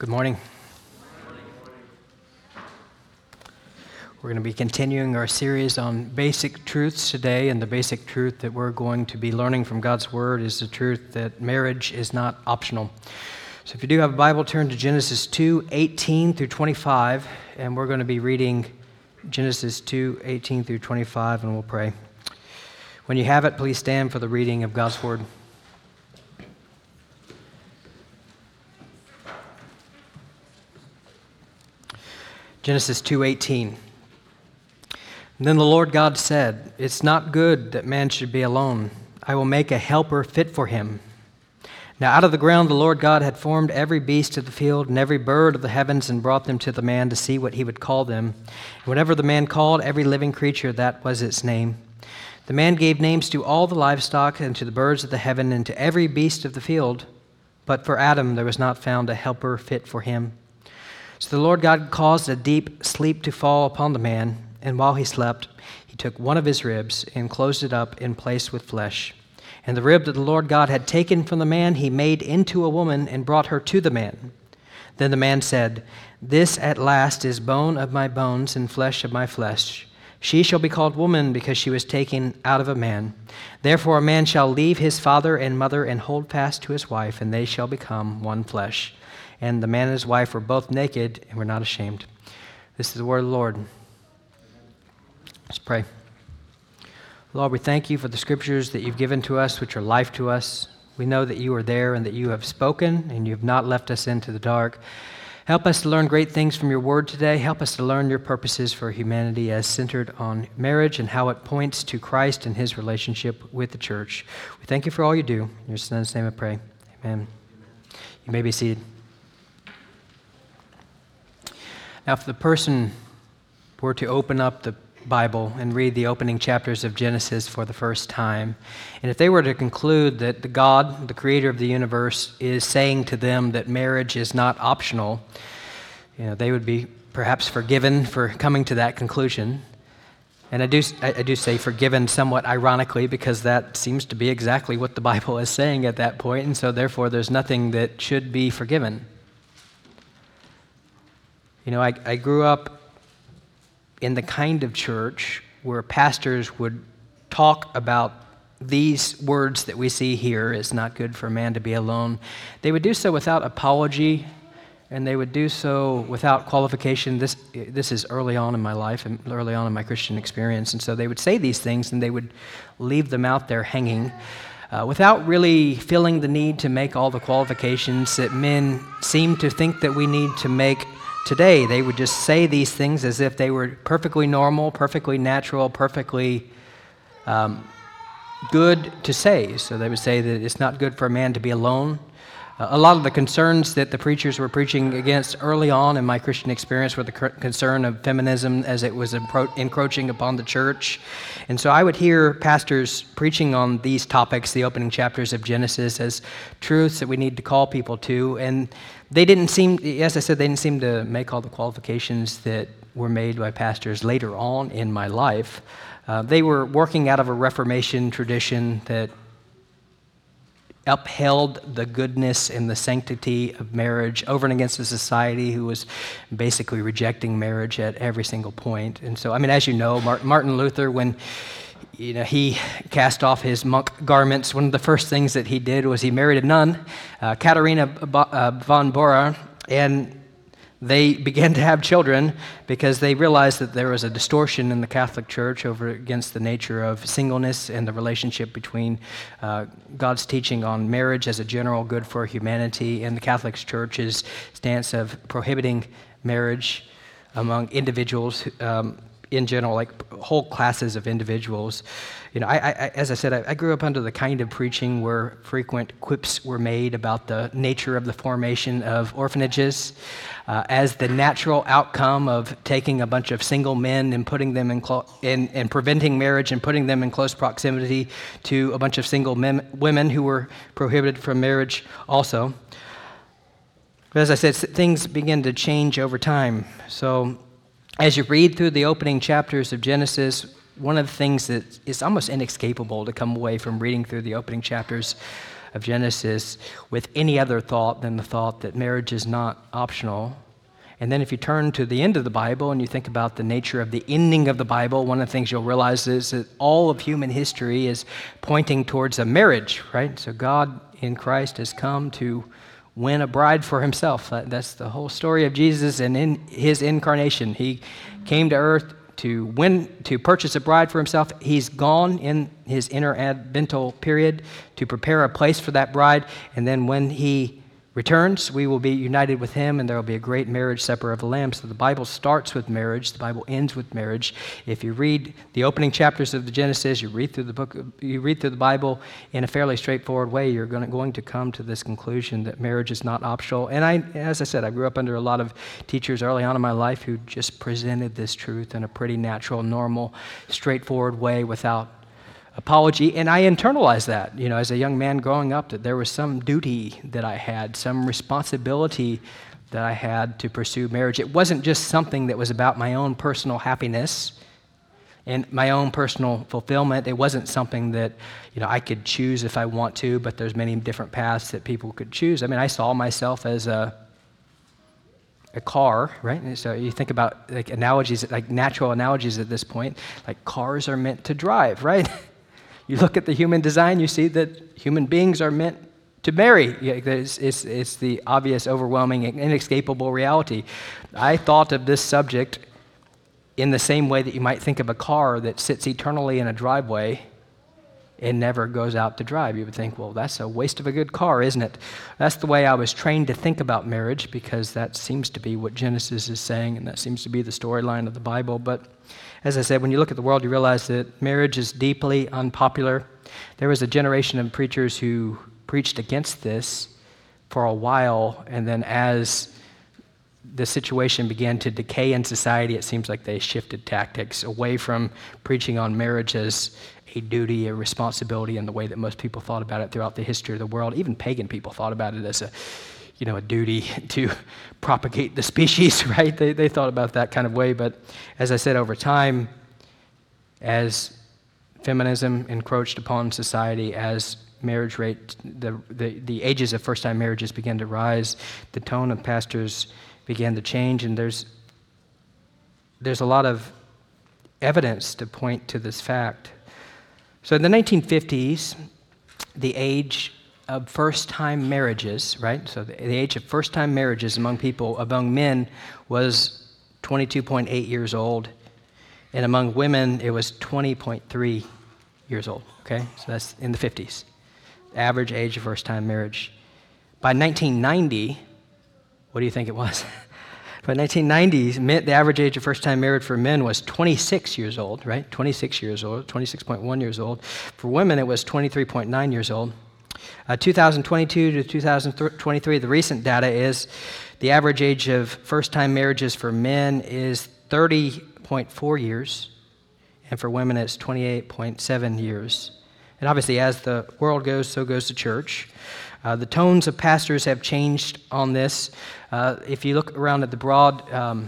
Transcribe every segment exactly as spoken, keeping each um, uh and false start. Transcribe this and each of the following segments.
Good morning. We're going to be continuing our series on basic truths today, and the basic truth that we're going to be learning from God's Word is the truth that marriage is not optional. So if you do have a Bible, turn to Genesis two, eighteen through twenty-five, and we're going to be reading Genesis two, eighteen through twenty-five, and we'll pray. When you have it, please stand for the reading of God's Word. Genesis two eighteen. Then the Lord God said, "It's not good that man should be alone. I will make a helper fit for him." Now out of the ground the Lord God had formed every beast of the field and every bird of the heavens and brought them to the man to see what he would call them. And whatever the man called every living creature, that was its name. The man gave names to all the livestock and to the birds of the heaven and to every beast of the field. But for Adam there was not found a helper fit for him. So the Lord God caused a deep sleep to fall upon the man, and while he slept, he took one of his ribs and closed it up in place with flesh. And the rib that the Lord God had taken from the man he made into a woman and brought her to the man. Then the man said, "This at last is bone of my bones and flesh of my flesh. She shall be called woman because she was taken out of a man. Therefore a man shall leave his father and mother and hold fast to his wife, and they shall become one flesh. And the man and his wife were both naked and were not ashamed." This is the word of the Lord. Let's pray. Lord, we thank you for the scriptures that you've given to us, which are life to us. We know that you are there and that you have spoken and you have not left us into the dark. Help us to learn great things from your word today. Help us to learn your purposes for humanity as centered on marriage and how it points to Christ and his relationship with the church. We thank you for all you do. In your son's name I pray. Amen. You may be seated. Now, if the person were to open up the Bible and read the opening chapters of Genesis for the first time, and if they were to conclude that the God, the creator of the universe, is saying to them that marriage is not optional, you know, they would be perhaps forgiven for coming to that conclusion. And I do, I do say forgiven somewhat ironically, because that seems to be exactly what the Bible is saying at that point, and so therefore there's nothing that should be forgiven. You know, I, I grew up in the kind of church where pastors would talk about these words that we see here, "It's not good for a man to be alone." They would do so without apology, and they would do so without qualification. This this is early on in my life and early on in my Christian experience, and so they would say these things and they would leave them out there hanging uh, without really feeling the need to make all the qualifications that men seem to think that we need to make today. They would just say these things as if they were perfectly normal, perfectly natural, perfectly um, good to say. So they would say that it's not good for a man to be alone. Uh, a lot of the concerns that the preachers were preaching against early on in my Christian experience were the cr- concern of feminism as it was appro- encroaching upon the church. And so I would hear pastors preaching on these topics, the opening chapters of Genesis, as truths that we need to call people to. And they didn't seem, as I said, they didn't seem to make all the qualifications that were made by pastors later on in my life. Uh, they were working out of a Reformation tradition that upheld the goodness and the sanctity of marriage over and against a society who was basically rejecting marriage at every single point. And so, I mean, as you know, Martin Luther, when you know he cast off his monk garments, one of the first things that he did was he married a nun, uh, Katharina von Bora, and they began to have children because they realized that there was a distortion in the Catholic Church over against the nature of singleness and the relationship between uh, God's teaching on marriage as a general good for humanity and the Catholic Church's stance of prohibiting marriage among individuals um, in general, like whole classes of individuals. You know, I, I, as I said, I, I grew up under the kind of preaching where frequent quips were made about the nature of the formation of orphanages uh, as the natural outcome of taking a bunch of single men and putting them in, clo- in and preventing marriage and putting them in close proximity to a bunch of single men, women who were prohibited from marriage also. But as I said, things begin to change over time. So as you read through the opening chapters of Genesis, one of the things that is almost inescapable to come away from reading through the opening chapters of Genesis with any other thought than the thought that marriage is not optional. And then if you turn to the end of the Bible and you think about the nature of the ending of the Bible, one of the things you'll realize is that all of human history is pointing towards a marriage, right? So God in Christ has come to win a bride for himself. That's the whole story of Jesus and in his incarnation. He came to earth to win, to purchase a bride for himself. He's gone in his interadvental period to prepare a place for that bride. And then when he returns, we will be united with him, and there will be a great marriage supper of the Lamb. So the Bible starts with marriage. The Bible ends with marriage. If you read the opening chapters of the Genesis, you read through the book, you read through the Bible in a fairly straightforward way, you're going to, going to come to this conclusion that marriage is not optional. And I, as I said, I grew up under a lot of teachers early on in my life who just presented this truth in a pretty natural, normal, straightforward way without apology, and I internalized that, you know, as a young man growing up, that there was some duty that I had, some responsibility that I had to pursue marriage. It wasn't just something that was about my own personal happiness and my own personal fulfillment. It wasn't something that, you know, I could choose if I want to, but there's many different paths that people could choose. I mean, I saw myself as a a car, right? And so you think about like analogies, like natural analogies at this point, like cars are meant to drive, right? You look at the human design, you see that human beings are meant to marry. It's, it's, it's the obvious, overwhelming, inescapable reality. I thought of this subject in the same way that you might think of a car that sits eternally in a driveway and never goes out to drive. You would think, well, that's a waste of a good car, isn't it? That's the way I was trained to think about marriage, because that seems to be what Genesis is saying, and that seems to be the storyline of the Bible. But as I said, when you look at the world, you realize that marriage is deeply unpopular. There was a generation of preachers who preached against this for a while, and then as the situation began to decay in society, it seems like they shifted tactics away from preaching on marriage as a duty, a responsibility in the way that most people thought about it throughout the history of the world. Even pagan people thought about it as a, you know, a duty to propagate the species, right? They, they thought about that kind of way. But as I said, over time, as feminism encroached upon society, as marriage rate, the, the, the ages of first-time marriages began to rise, the tone of pastors began to change, and there's there's a lot of evidence to point to this fact. So in the nineteen fifties, the age of first-time marriages, right? So the, the age of first-time marriages among people, among men, was twenty-two point eight years old, and among women, it was twenty point three years old, okay? So that's in the fifties, average age of first-time marriage. By nineteen ninety, what do you think it was? By nineteen ninety, the average age of first-time married for men was twenty-six years old, right? twenty-six years old, twenty-six point one years old. For women, it was twenty-three point nine years old. Uh, two thousand twenty-two to two thousand twenty-three, the recent data is the average age of first-time marriages for men is thirty point four years, and for women, it's twenty-eight point seven years. And obviously, as the world goes, so goes the church. Uh, the tones of pastors have changed on this. Uh, if you look around at the broad um,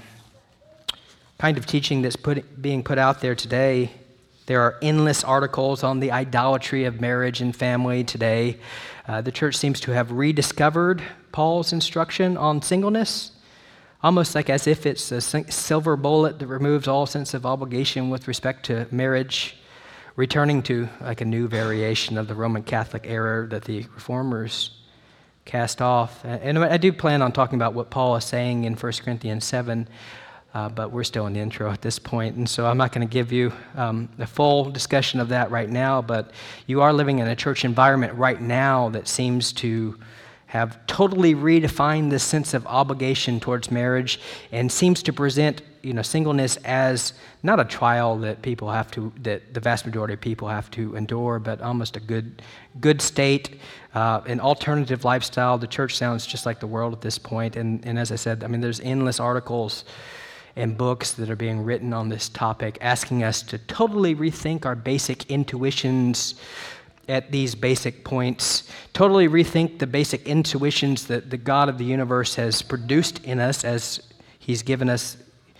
kind of teaching that's put, being put out there today, there are endless articles on the idolatry of marriage and family today. Uh, the church seems to have rediscovered Paul's instruction on singleness, almost like as if it's a silver bullet that removes all sense of obligation with respect to marriage, returning to like a new variation of the Roman Catholic error that the Reformers cast off. And I do plan on talking about what Paul is saying in First Corinthians seven, uh, but we're still in the intro at this point, and so I'm not going to give you um, a full discussion of that right now, but you are living in a church environment right now that seems to have totally redefined the sense of obligation towards marriage and seems to present, you know, singleness as not a trial that people have to, that the vast majority of people have to endure, but almost a good, good state, uh, an alternative lifestyle. The church sounds just like the world at this point, and and as I said, I mean, there's endless articles and books that are being written on this topic, asking us to totally rethink our basic intuitions at these basic points, totally rethink the basic intuitions that the God of the universe has produced in us as he's given us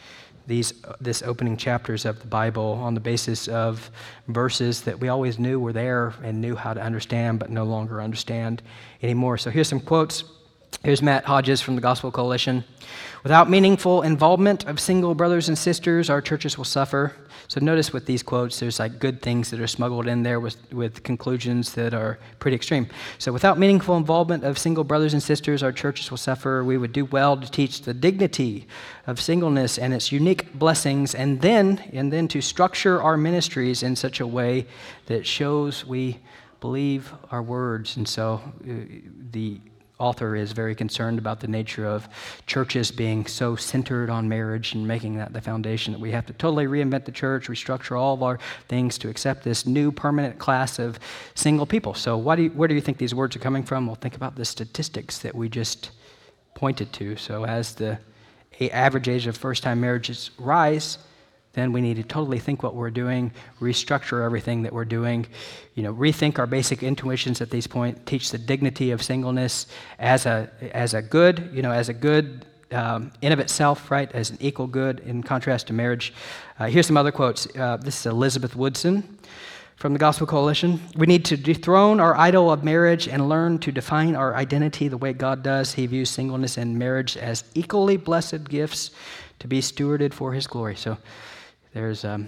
these this opening chapters of the Bible on the basis of verses that we always knew were there and knew how to understand, but no longer understand anymore. So here's some quotes. Here's Matt Hodges from the Gospel Coalition. Without meaningful involvement of single brothers and sisters, our churches will suffer. So notice with these quotes, there's like good things that are smuggled in there with, with conclusions that are pretty extreme. So without meaningful involvement of single brothers and sisters, our churches will suffer. We would do well to teach the dignity of singleness and its unique blessings, and then, and then to structure our ministries in such a way that shows we believe our words. And so uh, the author is very concerned about the nature of churches being so centered on marriage and making that the foundation that we have to totally reinvent the church, restructure all of our things to accept this new permanent class of single people. So why do you, where do you think these words are coming from? Well, think about the statistics that we just pointed to. So as the average age of first-time marriages rise, then we need to totally think what we're doing, restructure everything that we're doing, you know, rethink our basic intuitions at this point, teach the dignity of singleness as a as a good, you know, as a good um, in of itself, right, as an equal good in contrast to marriage. Uh, here's some other quotes. Uh, this is Elizabeth Woodson from the Gospel Coalition. We need to dethrone our idol of marriage and learn to define our identity the way God does. He views singleness and marriage as equally blessed gifts to be stewarded for his glory. So There's, um,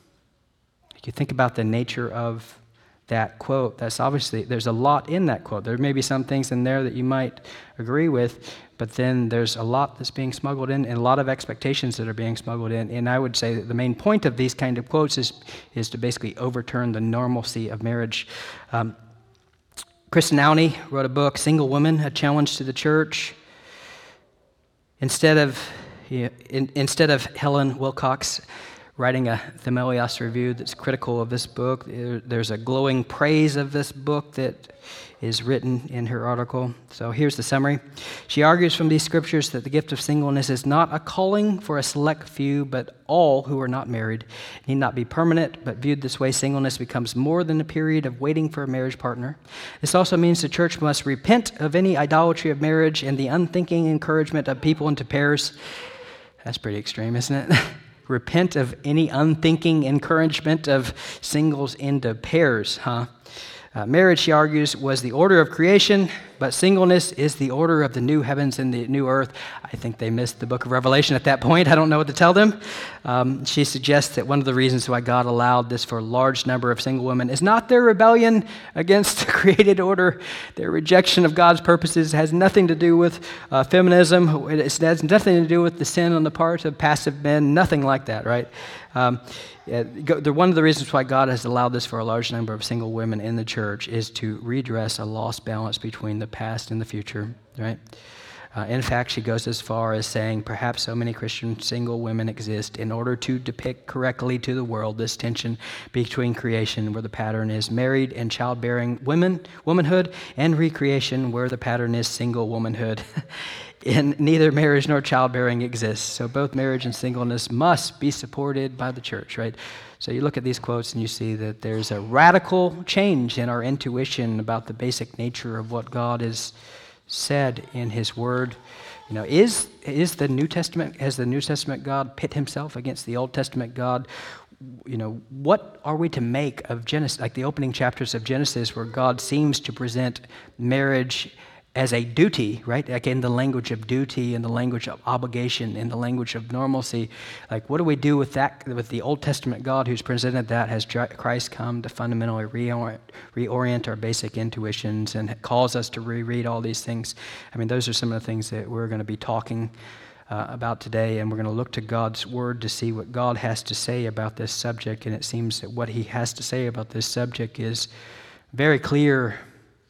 if you think about the nature of that quote, that's obviously, there's a lot in that quote. There may be some things in there that you might agree with, but then there's a lot that's being smuggled in and a lot of expectations that are being smuggled in. And I would say that the main point of these kind of quotes is, is to basically overturn the normalcy of marriage. Um, Kristen Downey wrote a book, Single Woman, A Challenge to the Church. Instead of, you know, in, instead of Helen Wilcox writing a Themelios review that's critical of this book, there's a glowing praise of this book that is written in her article. So here's the summary. She argues from these scriptures that the gift of singleness is not a calling for a select few, but all who are not married. It need not be permanent, but viewed this way, singleness becomes more than a period of waiting for a marriage partner. This also means the church must repent of any idolatry of marriage and the unthinking encouragement of people into pairs. That's pretty extreme, isn't it? Repent of any unthinking encouragement of singles into pairs, huh? Uh, marriage, she argues, was the order of creation, but singleness is the order of the new heavens and the new earth. I think they missed the book of Revelation at that point. I don't know what to tell them. Um, she suggests that one of the reasons why God allowed this for a large number of single women is not their rebellion against the created order. Their rejection of God's purposes has nothing to do with uh, feminism. It has nothing to do with the sin on the part of passive men, nothing like that, right? Um, Yeah, one of the reasons why God has allowed this for a large number of single women in the church is to redress a lost balance between the past and the future, right? Uh, in fact, she goes as far as saying perhaps so many Christian single women exist in order to depict correctly to the world this tension between creation, where the pattern is married and childbearing women, womanhood, and recreation, where the pattern is single womanhood. And neither marriage nor childbearing exists. So both marriage and singleness must be supported by the church, right? So you look at these quotes and you see that there's a radical change in our intuition about the basic nature of what God has said in his word. You know, is is the New Testament, has the New Testament God pit himself against the Old Testament God? You know, what are we to make of Genesis, like the opening chapters of Genesis, where God seems to present marriage as a duty, right? Like in the language of duty, in the language of obligation, in the language of normalcy. Like, what do we do with that, with the Old Testament God who's presented that? Has Christ come to fundamentally reorient, reorient our basic intuitions and cause us to reread all these things? I mean, those are some of the things that we're going to be talking uh, about today, and we're going to look to God's Word to see what God has to say about this subject, and it seems that what he has to say about this subject is very clear,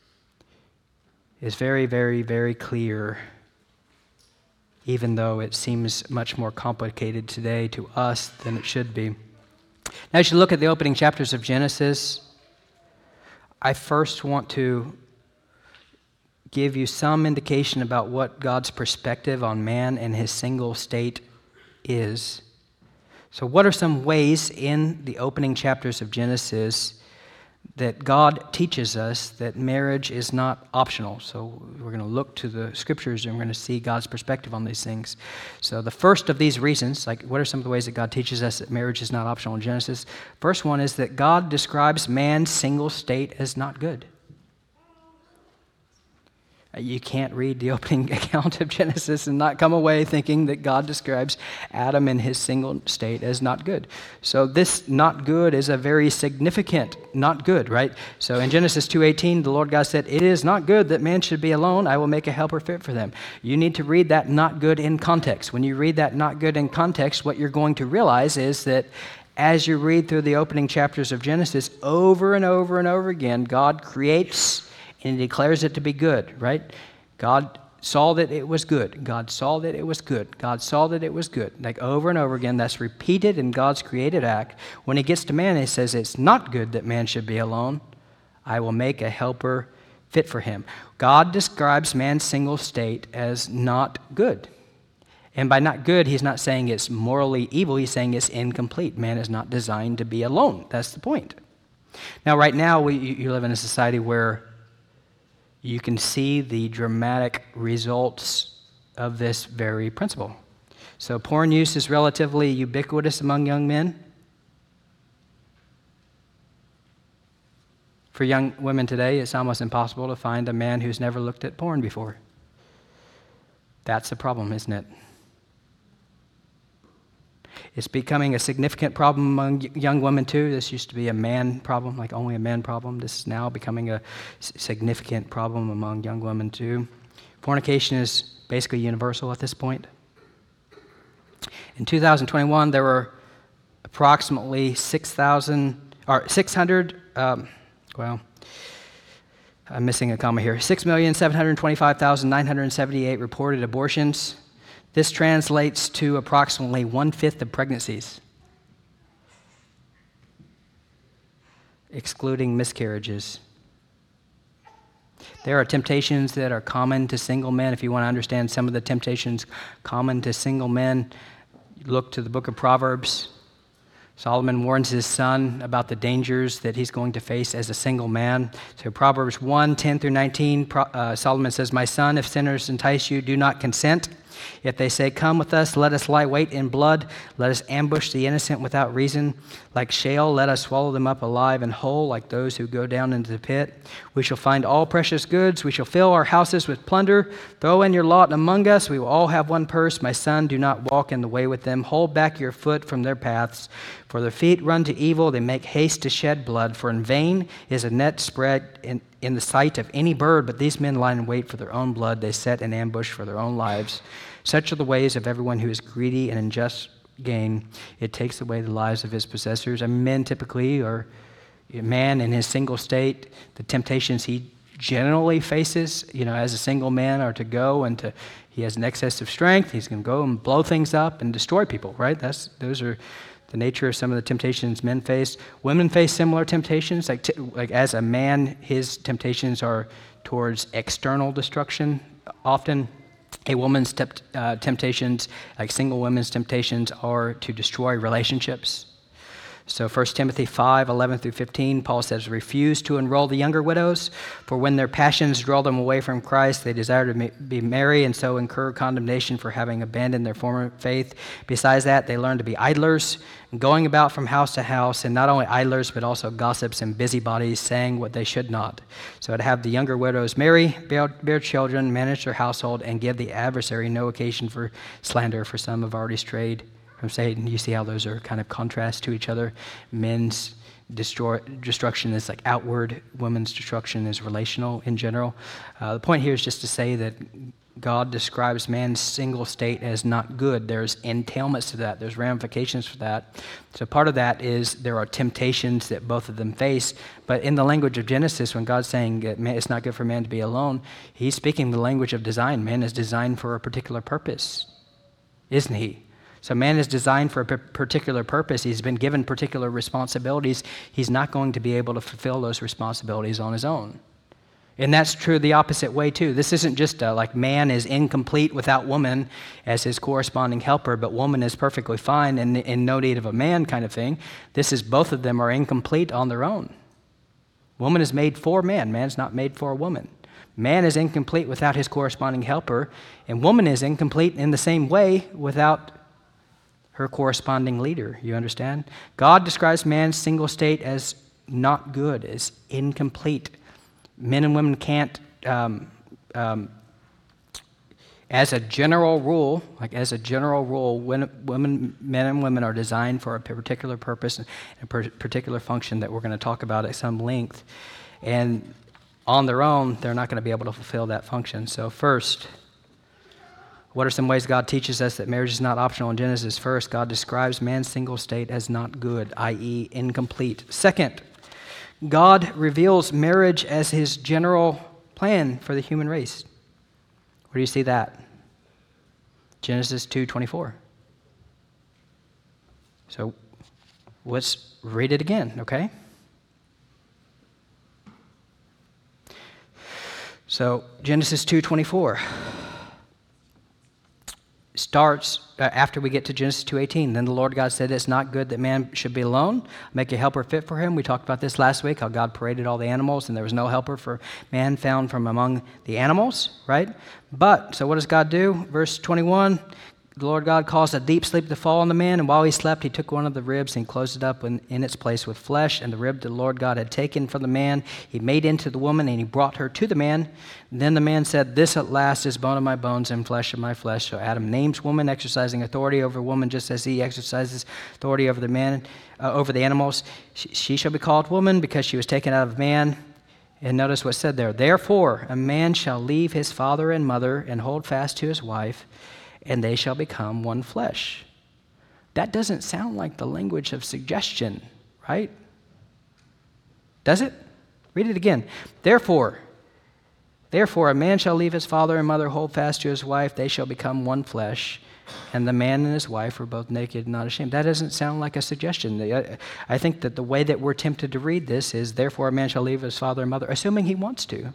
is very, very, very clear, even though it seems much more complicated today to us than it should be. Now, as you look at the opening chapters of Genesis, I first want to give you some indication about what God's perspective on man and his single state is. So what are some ways in the opening chapters of Genesis that God teaches us that marriage is not optional. So we're going to look to the scriptures and we're going to see God's perspective on these things. So the first of these reasons, like what are some of the ways that God teaches us that marriage is not optional in Genesis? First one is that God describes man's single state as not good. You can't read the opening account of Genesis and not come away thinking that God describes Adam in his single state as not good. So this not good is a very significant not good, right? So in Genesis two eighteen, the Lord God said, "It is not good that man should be alone. I will make a helper fit for them." You need to read that not good in context. When you read that not good in context, what you're going to realize is that as you read through the opening chapters of Genesis, over and over and over again, God creates and he declares it to be good, right? God saw that it was good. God saw that it was good. God saw that it was good. Like over and over again, that's repeated in God's created act. When he gets to man, he says, "It's not good that man should be alone. I will make a helper fit for him." God describes man's single state as not good. And by not good, he's not saying it's morally evil. He's saying it's incomplete. Man is not designed to be alone. That's the point. Now, right now, we, you live in a society where you can see the dramatic results of this very principle. So porn use is relatively ubiquitous among young men. For young women today, it's almost impossible to find a man who's never looked at porn before. That's the problem, isn't it? It's becoming a significant problem among young women too. This used to be a man problem, like only a man problem. This is now becoming a significant problem among young women too. Fornication is basically universal at this point. In two thousand twenty-one, there were approximately six thousand or six hundred. Um, well, I'm missing a comma here. six million seven hundred twenty-five thousand nine hundred seventy-eight reported abortions. This translates to approximately one-fifth of pregnancies, excluding miscarriages. There are temptations that are common to single men. If you want to understand some of the temptations common to single men, look to the book of Proverbs. Solomon warns his son about the dangers that he's going to face as a single man. So Proverbs one, ten through nineteen, uh, Solomon says, "My son, if sinners entice you, do not consent. If they say, 'Come with us, let us lie wait in blood. Let us ambush the innocent without reason. Like Sheol, let us swallow them up alive and whole, like those who go down into the pit. We shall find all precious goods. We shall fill our houses with plunder. Throw in your lot among us. We will all have one purse. My son, do not walk in the way with them. Hold back your foot from their paths. For their feet run to evil. They make haste to shed blood. For in vain is a net spread in, in the sight of any bird. But these men lie in wait for their own blood. They set an ambush for their own lives. Such are the ways of everyone who is greedy and unjust gain. It takes away the lives of his possessors." And men typically, or a man in his single state, the temptations he generally faces, you know, as a single man, are to go and to, he has an excess of strength. He's going to go and blow things up and destroy people, right? That's those are the nature of some of the temptations men face. Women face similar temptations. Like, t- like as a man, his temptations are towards external destruction often. A woman's tempt, uh, temptations, like single women's temptations, are to destroy relationships. So First Timothy five, eleven through fifteen, Paul says, "Refuse to enroll the younger widows, for when their passions draw them away from Christ, they desire to be merry and so incur condemnation for having abandoned their former faith. Besides that, they learn to be idlers, going about from house to house, and not only idlers, but also gossips and busybodies, saying what they should not. So to have the younger widows marry, bear, bear children, manage their household, and give the adversary no occasion for slander, for some have already strayed from Satan." You see how those are kind of contrast to each other. Men's destroy, destruction is like outward. Women's destruction is relational in general. Uh, the point here is just to say that God describes man's single state as not good. There's entailments to that. There's ramifications for that. So part of that is there are temptations that both of them face. But in the language of Genesis, when God's saying it's not good for man to be alone, he's speaking the language of design. Man is designed for a particular purpose, isn't he? So man is designed for a particular purpose. He's been given particular responsibilities. He's not going to be able to fulfill those responsibilities on his own. And that's true the opposite way too. This isn't just a, like man is incomplete without woman as his corresponding helper, but woman is perfectly fine and in no need of a man kind of thing. This is both of them are incomplete on their own. Woman is made for man. Man's not made for a woman. Man is incomplete without his corresponding helper, and woman is incomplete in the same way without her corresponding leader. You understand? God describes man's single state as not good, as incomplete. Men and women can't, um, um, as a general rule, like as a general rule, when, women, men and women are designed for a particular purpose and a particular function that we're going to talk about at some length. And on their own, they're not going to be able to fulfill that function. So first, what are some ways God teaches us that marriage is not optional in Genesis? First, God describes man's single state as not good, that is incomplete. Second, God reveals marriage as his general plan for the human race. Where do you see that? Genesis two twenty-four. So let's read it again, okay? So Genesis two twenty-four starts uh, after we get to Genesis two eighteen. Then the Lord God said, it's not good that man should be alone. Make a helper fit for him. We talked about this last week, how God paraded all the animals, and there was no helper for man found from among the animals, right? But, so what does God do? Verse twenty-one, the Lord God caused a deep sleep to fall on the man, and while he slept, he took one of the ribs and closed it up in, in its place with flesh, and the rib the Lord God had taken from the man, he made into the woman, and he brought her to the man. Then the man said, this at last is bone of my bones and flesh of my flesh. So Adam names woman, exercising authority over woman, just as he exercises authority over the man, uh, over the animals. She, she shall be called woman because she was taken out of man. And notice what's said there. Therefore, a man shall leave his father and mother and hold fast to his wife, and they shall become one flesh. That doesn't sound like the language of suggestion, right? Does it? Read it again. Therefore, therefore, a man shall leave his father and mother, hold fast to his wife, they shall become one flesh, and the man and his wife were both naked and not ashamed. That doesn't sound like a suggestion. I think that the way that we're tempted to read this is, therefore, a man shall leave his father and mother, assuming he wants to.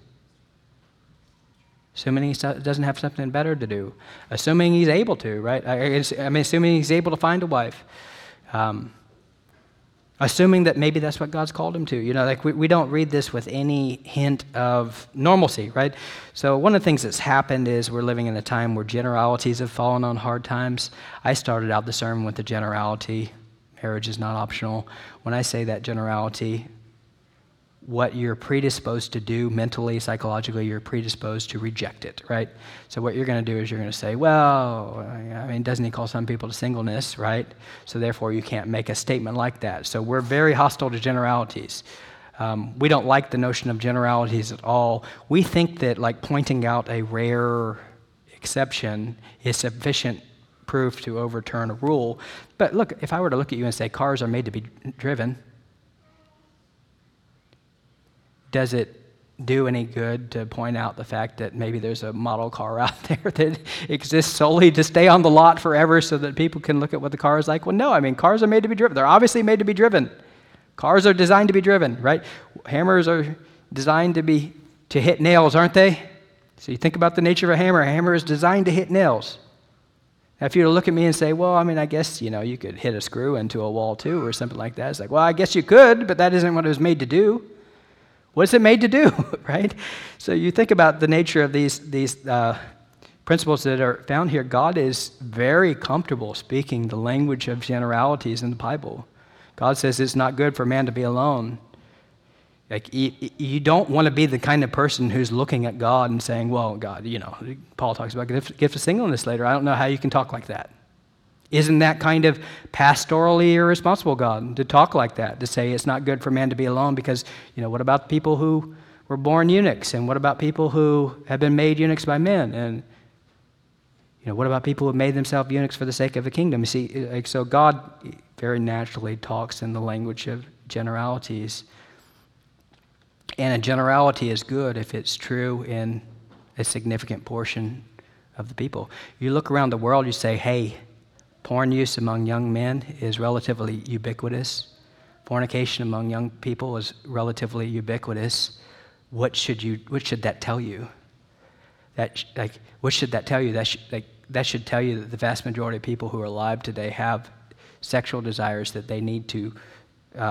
Assuming he doesn't have something better to do. Assuming he's able to, right? I, I mean, assuming he's able to find a wife. Um, assuming that maybe that's what God's called him to. You know, like we, we don't read this with any hint of normalcy, right? So one of the things that's happened is we're living in a time where generalities have fallen on hard times. I started out the sermon with the generality, marriage is not optional. When I say that generality, what you're predisposed to do mentally, psychologically, you're predisposed to reject it, right? So what you're going to do is you're going to say, well, I mean, doesn't he call some people to singleness, right? So therefore, you can't make a statement like that. So we're very hostile to generalities. Um, we don't like the notion of generalities at all. We think that like pointing out a rare exception is sufficient proof to overturn a rule. But look, if I were to look at you and say cars are made to be driven, does it do any good to point out the fact that maybe there's a model car out there that exists solely to stay on the lot forever so that people can look at what the car is like? Well, no, I mean, cars are made to be driven. They're obviously made to be driven. Cars are designed to be driven, right? Hammers are designed to be to hit nails, aren't they? So you think about the nature of a hammer. A hammer is designed to hit nails. Now, if you were to look at me and say, well, I mean, I guess, you know, you could hit a screw into a wall too or something like that. It's like, well, I guess you could, but that isn't what it was made to do. What's it made to do, right? So you think about the nature of these, these uh, principles that are found here. God is very comfortable speaking the language of generalities in the Bible. God says it's not good for man to be alone. Like you, you don't want to be the kind of person who's looking at God and saying, well, God, you know, Paul talks about gift, gift of singleness later. I don't know how you can talk like that. Isn't that kind of pastorally irresponsible, God, to talk like that, to say it's not good for man to be alone because, you know, what about people who were born eunuchs? And what about people who have been made eunuchs by men? And, you know, what about people who have made themselves eunuchs for the sake of the kingdom? You see, like, so God very naturally talks in the language of generalities. And a generality is good if it's true in a significant portion of the people. You look around the world, you say, hey, porn use among young men is relatively ubiquitous. Fornication among young people is relatively ubiquitous. What should you? What should that tell you? That like, what should that tell you? That should, like, that should tell you that the vast majority of people who are alive today have sexual desires that they need to um,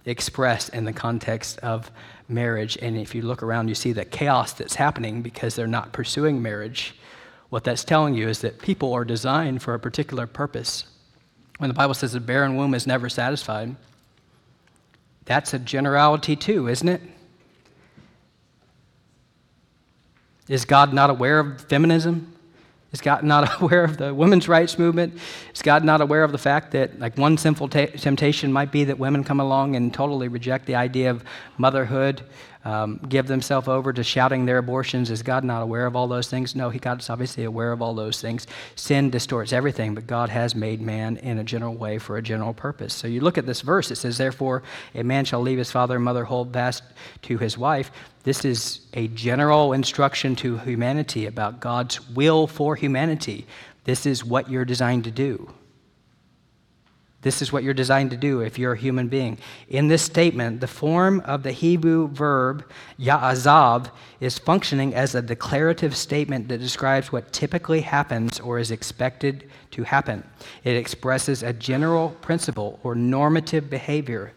expressed in the context of marriage. And if you look around, you see the chaos that's happening because they're not pursuing marriage. What that's telling you is that people are designed for a particular purpose. When the Bible says a barren womb is never satisfied, that's a generality too, isn't it? Is God not aware of feminism? Is God not aware of the women's rights movement? Is God not aware of the fact that like one sinful t- temptation might be that women come along and totally reject the idea of motherhood, um, give themselves over to shouting their abortions? Is God not aware of all those things? No, he God's obviously aware of all those things. Sin distorts everything, but God has made man in a general way for a general purpose. So you look at this verse, it says, therefore, a man shall leave his father and mother, hold fast to his wife. This is a general instruction to humanity about God's will for humanity. This is what you're designed to do. This is what you're designed to do if you're a human being. In this statement, the form of the Hebrew verb ya'azav is functioning as a declarative statement that describes what typically happens or is expected to happen. It expresses a general principle or normative behavior.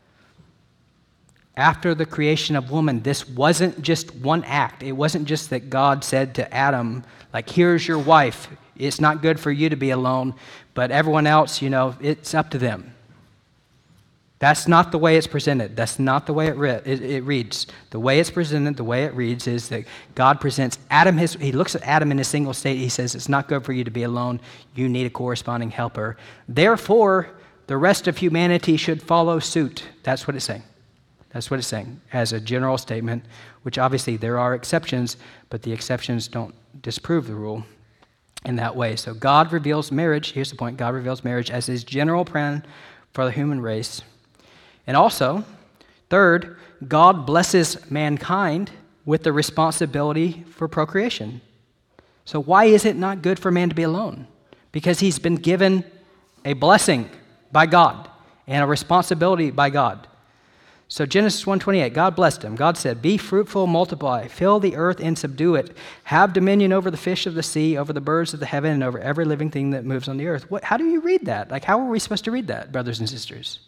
After the creation of woman, this wasn't just one act. It wasn't just that God said to Adam, like, here's your wife. It's not good for you to be alone, but everyone else, you know, it's up to them. That's not the way it's presented. That's not the way it, re- it, it reads. The way it's presented, the way it reads is that God presents Adam, his, he looks at Adam in his single state. He says, it's not good for you to be alone. You need a corresponding helper. Therefore, the rest of humanity should follow suit. That's what it's saying. That's what it's saying as a general statement, which obviously there are exceptions, but the exceptions don't disprove the rule in that way. So God reveals marriage, here's the point, God reveals marriage as his general plan for the human race. And also, third, God blesses mankind with the responsibility for procreation. So why is it not good for man to be alone? Because he's been given a blessing by God and a responsibility by God. So Genesis one twenty-eight, God blessed him. God said, be fruitful, multiply, fill the earth and subdue it. Have dominion over the fish of the sea, over the birds of the heaven, and over every living thing that moves on the earth. What, how do you read that? Like, how are we supposed to read that, brothers and sisters?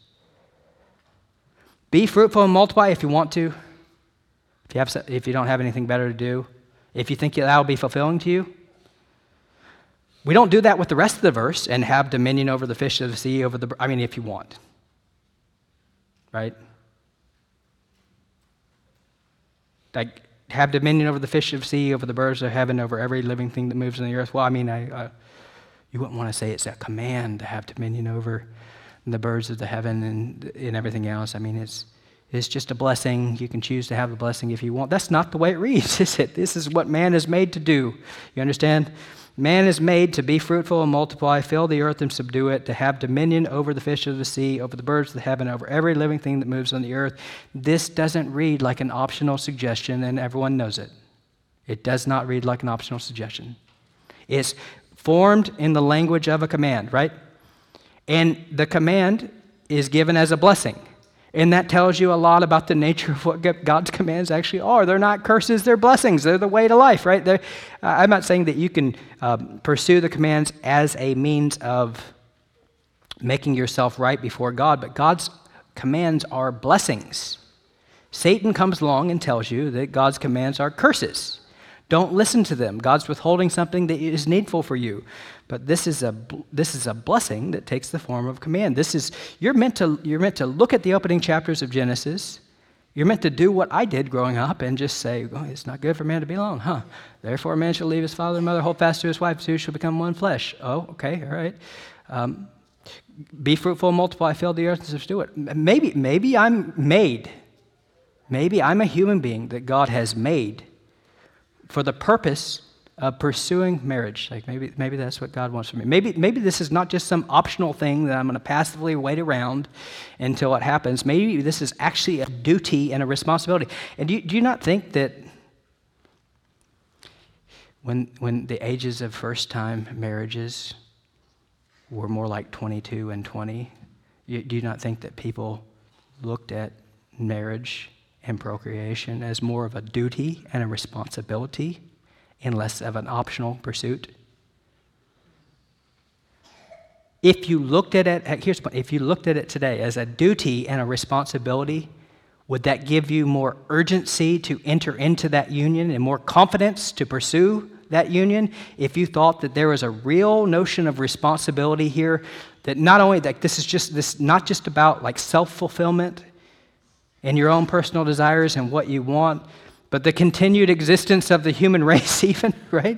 Be fruitful and multiply if you want to. If you, have, if you don't have anything better to do. If you think that will be fulfilling to you. We don't do that with the rest of the verse, and have dominion over the fish of the sea, over the, I mean, if you want. Right? Like, have dominion over the fish of the sea, over the birds of heaven, over every living thing that moves on the earth. Well, I mean, I, uh, you wouldn't want to say it's a command to have dominion over the birds of the heaven and, and everything else. I mean, it's it's just a blessing. You can choose to have the blessing if you want. That's not the way it reads, is it? This is what man is made to do. You understand? Man is made to be fruitful and multiply, fill the earth and subdue it, to have dominion over the fish of the sea, over the birds of the heaven, over every living thing that moves on the earth. This doesn't read like an optional suggestion, and everyone knows it. It does not read like an optional suggestion. It's formed in the language of a command, right? And the command is given as a blessing. And that tells you a lot about the nature of what God's commands actually are. They're not curses, they're blessings. They're the way to life, right? They're, I'm not saying that you can um, pursue the commands as a means of making yourself right before God, but God's commands are blessings. Satan comes along and tells you that God's commands are curses. Don't listen to them. God's withholding something that is needful for you. But this is a this is a blessing that takes the form of command. This is you're meant to you're meant to look at the opening chapters of Genesis. You're meant to do what I did growing up and just say, oh, it's not good for man to be alone, huh? Therefore, a man shall leave his father and mother, hold fast to his wife, two shall become one flesh. Oh, okay, all right. Um, be fruitful, multiply, fill the earth, and subdue it. Maybe maybe I'm made. Maybe I'm a human being that God has made for the purpose of pursuing marriage. Like maybe maybe that's what God wants from me. Maybe maybe this is not just some optional thing that I'm going to passively wait around until it happens. Maybe this is actually a duty and a responsibility. And do you, do you not think that when when the ages of first-time marriages were more like twenty-two and twenty, you, do you not think that people looked at marriage and procreation as more of a duty and a responsibility and less of an optional pursuit? If you looked at it, here's the point, if you looked at it today as a duty and a responsibility, would that give you more urgency to enter into that union and more confidence to pursue that union if you thought that there was a real notion of responsibility here, that not only that this is just this not just about like self-fulfillment and your own personal desires and what you want, but the continued existence of the human race even, right?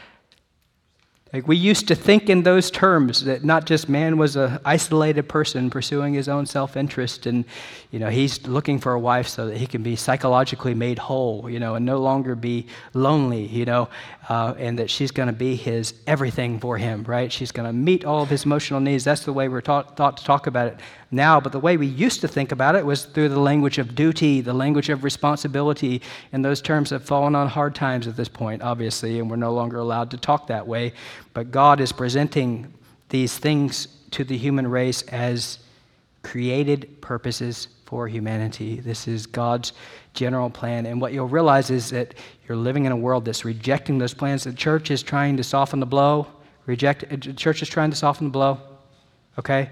Like we used to think in those terms that not just man was an isolated person pursuing his own self-interest and, you know, he's looking for a wife so that he can be psychologically made whole, you know, and no longer be lonely, you know, uh, and that she's going to be his everything for him, right? She's going to meet all of his emotional needs. That's the way we're taught, thought to talk about it now, but the way we used to think about it was through the language of duty, the language of responsibility, and those terms have fallen on hard times at this point, obviously, and we're no longer allowed to talk that way. But God is presenting these things to the human race as created purposes for humanity. This is God's general plan, and what you'll realize is that you're living in a world that's rejecting those plans. The church is trying to soften the blow. Reject. The church is trying to soften the blow, okay?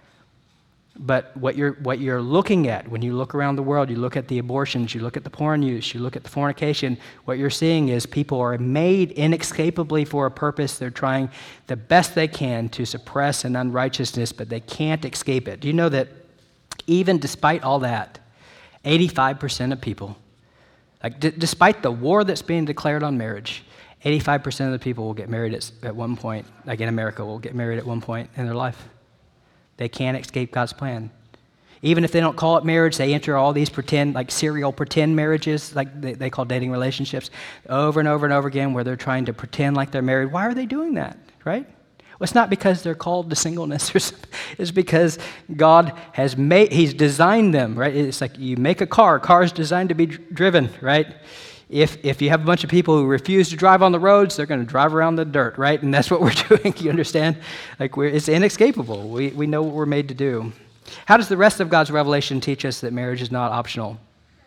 But what you're, what you're looking at when you look around the world, you look at the abortions, you look at the porn use, you look at the fornication, what you're seeing is people are made inescapably for a purpose. They're trying the best they can to suppress an unrighteousness, but they can't escape it. Do you know that even despite all that, eighty-five percent of people, like d- despite the war that's being declared on marriage, eighty-five percent of the people will get married at, at one point, like in America, will get married at one point in their life. They can't escape God's plan. Even if they don't call it marriage, they enter all these pretend, like serial pretend marriages, like they, they call dating relationships, over and over and over again, where they're trying to pretend like they're married. Why are they doing that, right? Well, it's not because they're called to singleness or something. It's because God has made, he's designed them, right? It's like you make a car. A car is designed to be dr- driven, right? If if you have a bunch of people who refuse to drive on the roads, they're going to drive around the dirt, right? And that's what we're doing, you understand? Like we're, it's inescapable. We we know what we're made to do. How does the rest of God's revelation teach us that marriage is not optional?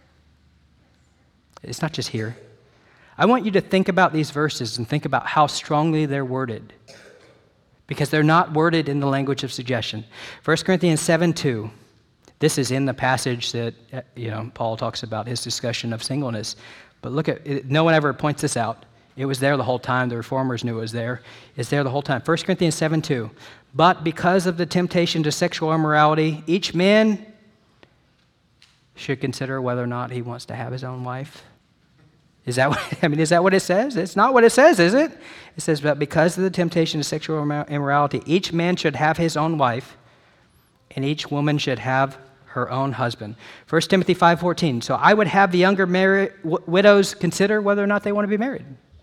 It's not just here. I want you to think about these verses and think about how strongly they're worded, because they're not worded in the language of suggestion. First Corinthians seven two. This is in the passage that, you know, Paul talks about his discussion of singleness. But look at it, no one ever points this out. It was there the whole time. The reformers knew it was there. It's there the whole time. First Corinthians seven two. But because of the temptation to sexual immorality, each man should consider whether or not he wants to have his own wife. Is that what, I mean, is that what it says? It's not what it says, is it? It says, but because of the temptation to sexual immorality, each man should have his own wife, and each woman should have her own husband. First Timothy five fourteen. So I would have the younger marri- w- widows consider whether or not they want to be married.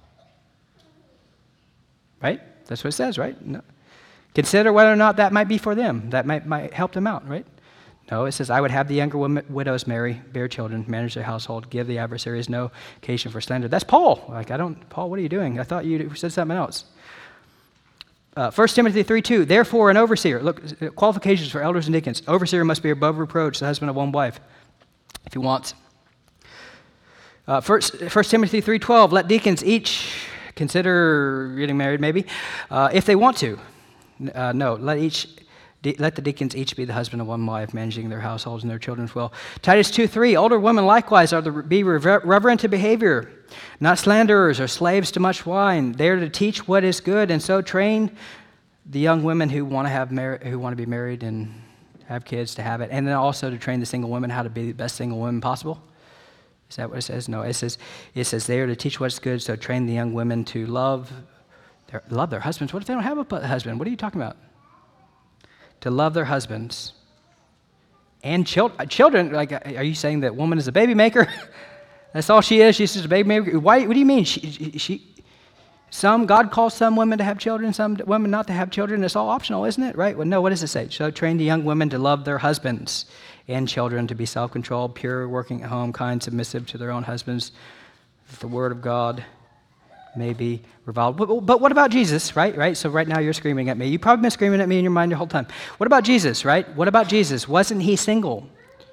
Right? That's what it says, right? No. Consider whether or not that might be for them. That might, might help them out, right? No, it says, I would have the younger women, widows marry, bear children, manage their household, give the adversaries no occasion for slander. That's Paul. Like, I don't, Paul, what are you doing? I thought you said something else. Uh, First Timothy three two, therefore an overseer, look, qualifications for elders and deacons. Overseer must be above reproach, the husband of one wife, if he wants. Uh, First, First Timothy three twelve, let deacons each consider getting married maybe, uh, if they want to. Uh, no, let each de- let the deacons each be the husband of one wife, managing their households and their children as well. Titus two three, older women likewise are to be rever- reverent to behavior, not slanderers or slaves to much wine. They are to teach what is good, and so train the young women who want to have mar- who want to be married and have kids to have it, and then also to train the single women how to be the best single women possible. Is that what it says? No, it says it says they are to teach what's good, so train the young women to love their love their husbands. What if they don't have a husband? What are you talking about? To love their husbands and children. Children, like, are you saying that woman is a baby maker? That's all she is. She's just a baby maker. Why? What do you mean? She, she, some God calls some women to have children, some women not to have children. It's all optional, isn't it? Right? Well, no. What does it say? So train the young women to love their husbands and children, to be self-controlled, pure, working at home, kind, submissive to their own husbands. That the word of God may be reviled. But, but what about Jesus? Right? Right. So right now you're screaming at me. You've probably been screaming at me in your mind the whole time. What about Jesus? Right? What about Jesus? Wasn't he single?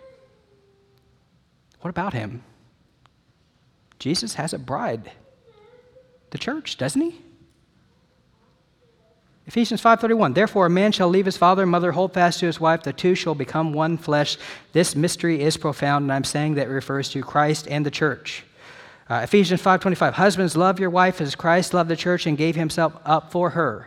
What about him? Jesus has a bride, the church, doesn't he? Ephesians five thirty-one, therefore a man shall leave his father and mother, hold fast to his wife, the two shall become one flesh. This mystery is profound, and I'm saying that refers to Christ and the church. Uh, Ephesians five twenty-five, husbands, love your wife as Christ loved the church and gave himself up for her.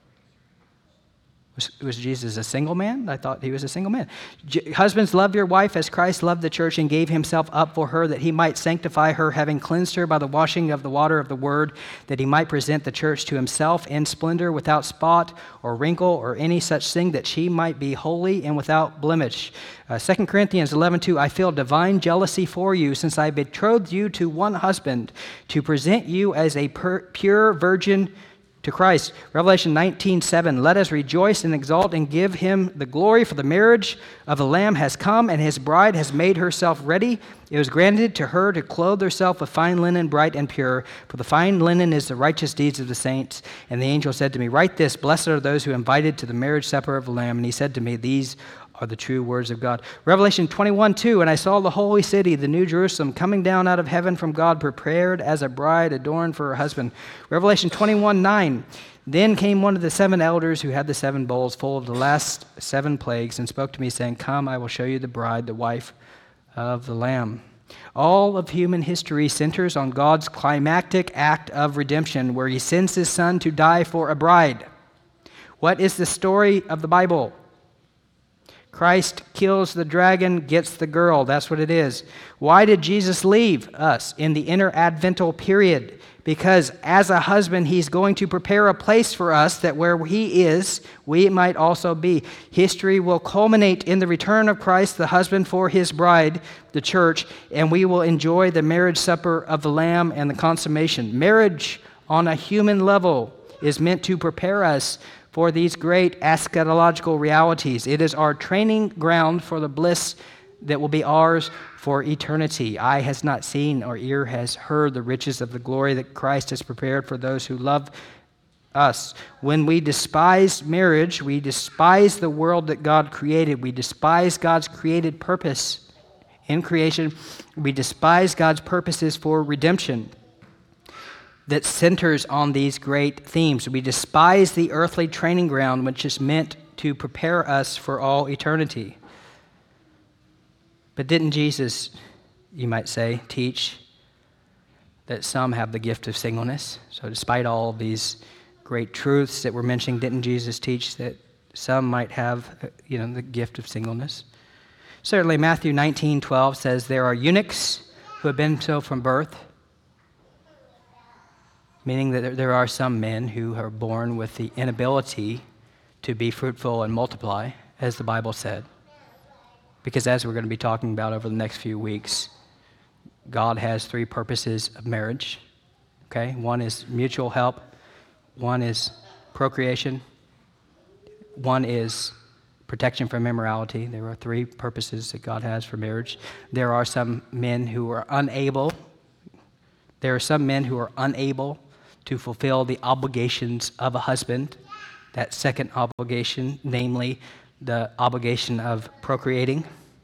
Was, was Jesus a single man? I thought he was a single man. J- Husbands, love your wife as Christ loved the church and gave himself up for her, that he might sanctify her, having cleansed her by the washing of the water of the word, that he might present the church to himself in splendor, without spot or wrinkle or any such thing, that she might be holy and without blemish. Uh, Second Corinthians eleven two, I feel divine jealousy for you, since I betrothed you to one husband, to present you as a per- pure virgin to Christ. Revelation nineteen seven, let us rejoice and exult and give him the glory, for the marriage of the Lamb has come, and his bride has made herself ready. It was granted to her to clothe herself with fine linen, bright and pure, for the fine linen is the righteous deeds of the saints. And the angel said to me, write this, blessed are those who are invited to the marriage supper of the Lamb. And he said to me, these are the true words of God. Revelation twenty-one two, and I saw the holy city, the new Jerusalem, coming down out of heaven from God, prepared as a bride adorned for her husband. Revelation twenty-one nine, then came one of the seven elders who had the seven bowls full of the last seven plagues, and spoke to me, saying, come, I will show you the bride, the wife of the Lamb. All of human history centers on God's climactic act of redemption, where he sends his son to die for a bride. What is the story of the Bible? Christ kills the dragon, gets the girl. That's what it is. Why did Jesus leave us in the interadvental period? Because as a husband, he's going to prepare a place for us, that where he is, we might also be. History will culminate in the return of Christ, the husband, for his bride, the church, and we will enjoy the marriage supper of the Lamb and the consummation. Marriage on a human level is meant to prepare us for these great eschatological realities. It is our training ground for the bliss that will be ours for eternity. Eye has not seen, or ear has heard the riches of the glory that Christ has prepared for those who love us. When we despise marriage, we despise the world that God created. We despise God's created purpose in creation. We despise God's purposes for redemption that centers on these great themes. We despise the earthly training ground, which is meant to prepare us for all eternity. But didn't Jesus, you might say, teach that some have the gift of singleness? So despite all of these great truths that we're mentioning, didn't Jesus teach that some might have, you know, the gift of singleness? Certainly Matthew nineteen twelve says there are eunuchs who have been so from birth, meaning that there are some men who are born with the inability to be fruitful and multiply, as the Bible said. Because as we're going to be talking about over the next few weeks, God has three purposes of marriage. Okay? One is mutual help. One is procreation. One is protection from immorality. There are three purposes that God has for marriage. There are some men who are unable, there are some men who are unable to fulfill the obligations of a husband, that second obligation, namely the obligation of procreating.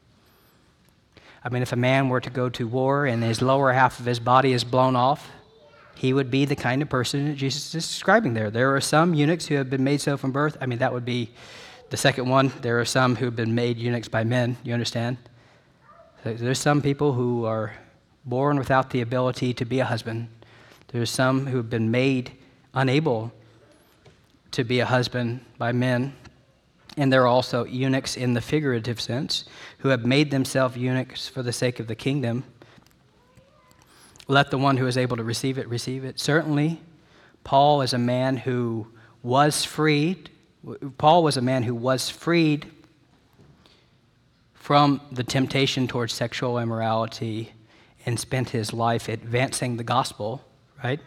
I mean, if a man were to go to war and his lower half of his body is blown off, he would be the kind of person that Jesus is describing there. There are some eunuchs who have been made so from birth. I mean, that would be the second one. There are some who have been made eunuchs by men, you understand? So there's some people who are born without the ability to be a husband. There's some who have been made unable to be a husband by men. And there are also eunuchs in the figurative sense who have made themselves eunuchs for the sake of the kingdom. Let the one who is able to receive it, receive it. Certainly, Paul is a man who was freed. Paul was a man who was freed from the temptation towards sexual immorality and spent his life advancing the gospel, right?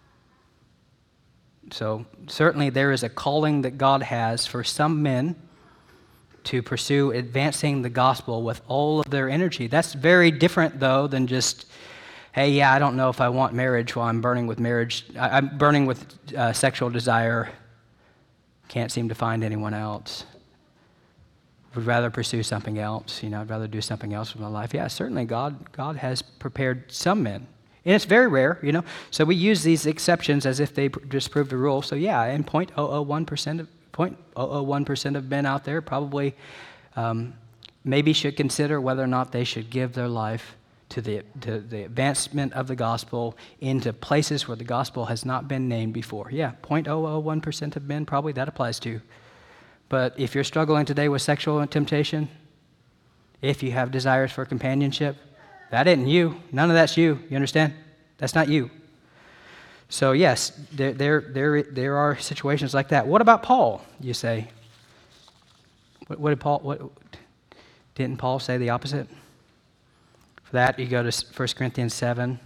So certainly there is a calling that God has for some men to pursue advancing the gospel with all of their energy. That's very different, though, than just, hey, yeah, I don't know if I want marriage while I'm burning with marriage. I, I'm burning with uh, sexual desire. Can't seem to find anyone else. Would rather pursue something else. You know, I'd rather do something else with my life. Yeah, certainly God, God has prepared some men And it's very rare, you know. So we use these exceptions as if they pr- just prove the rule. So yeah, and zero point zero zero one percent of zero point zero zero one percent of men out there probably um, maybe should consider whether or not they should give their life to the to the advancement of the gospel into places where the gospel has not been named before. Yeah, zero point zero zero one percent of men probably that applies to. But if you're struggling today with sexual temptation, if you have desires for companionship, that isn't you. None of that's you. You understand? That's not you. So yes, there, there, there, there are situations like that. What about Paul, you say? What, what did Paul, what, didn't Paul say the opposite? For that, you go to First Corinthians seven.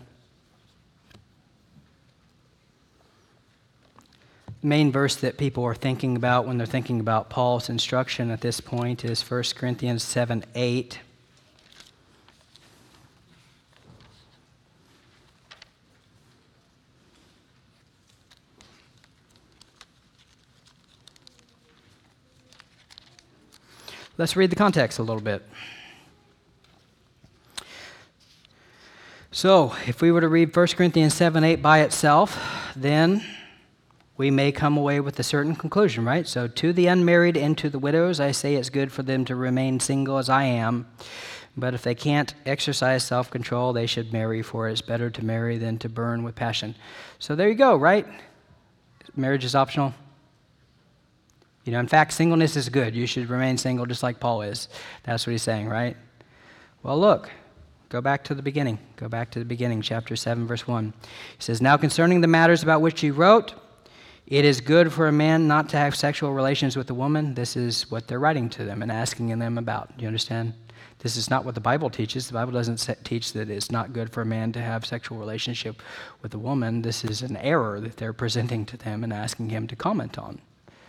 The main verse that people are thinking about when they're thinking about Paul's instruction at this point is First Corinthians seven eight. Let's read the context a little bit. So, if we were to read First Corinthians seven eight by itself, then we may come away with a certain conclusion, right? So, to the unmarried and to the widows, I say it's good for them to remain single as I am. But if they can't exercise self-control, they should marry, for it's better to marry than to burn with passion. So there you go, right? Marriage is optional. You know, in fact, singleness is good. You should remain single just like Paul is. That's what he's saying, right? Well, look, go back to the beginning. Go back to the beginning, chapter seven, verse one. He says, now concerning the matters about which he wrote, it is good for a man not to have sexual relations with a woman. This is what they're writing to them and asking them about. You understand? This is not what the Bible teaches. The Bible doesn't teach that it's not good for a man to have sexual relationship with a woman. This is an error that they're presenting to them and asking him to comment on.